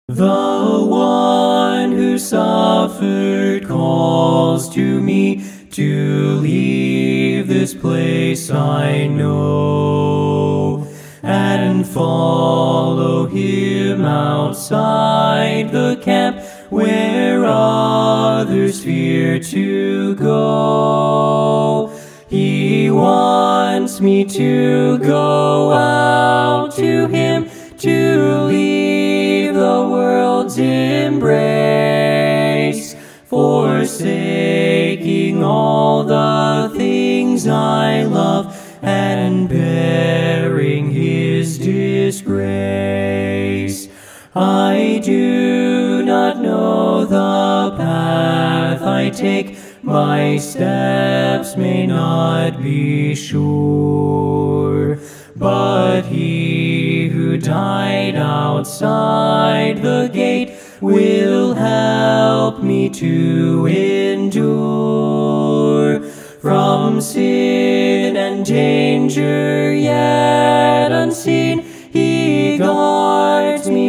The one who suffered calls to me to leave this place I know, and follow him outside the camp where others fear to go. He wants me to go out to him, to leave the world's embrace, forsaking all the things I love and bearing his disgrace. I do not know the path I take, my steps may not be sure, but he who died outside the gate will help me to endure. From sin and danger yet unseen, he guards me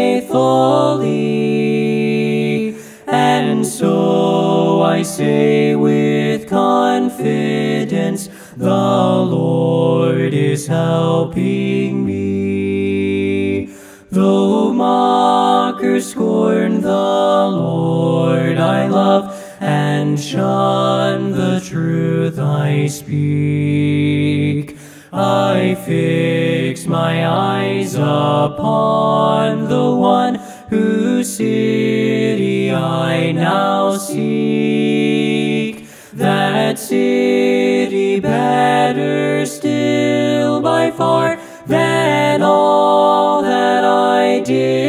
faithfully, and so I say with confidence, the Lord is helping me. Though mockers scorn the Lord I love, and shun the truth I speak, I fix my eyes upon the one whose city I now seek. That city better still by far than all that I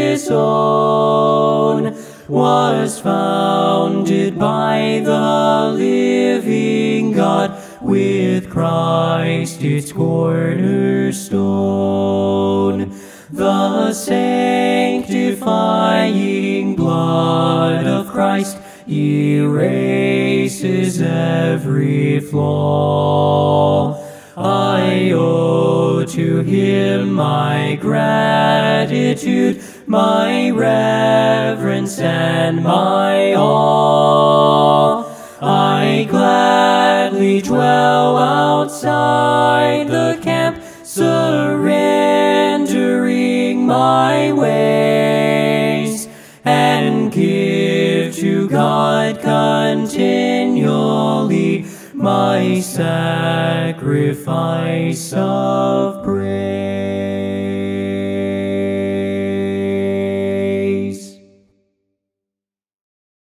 disown, was founded by the living God, with Christ its cornerstone. The sanctifying blood of Christ erases every flaw. I owe to him my gratitude, my reverence, and my awe. I gladly dwell outside the camp, surrendering my ways, and give to God continually my sacrifice of praise.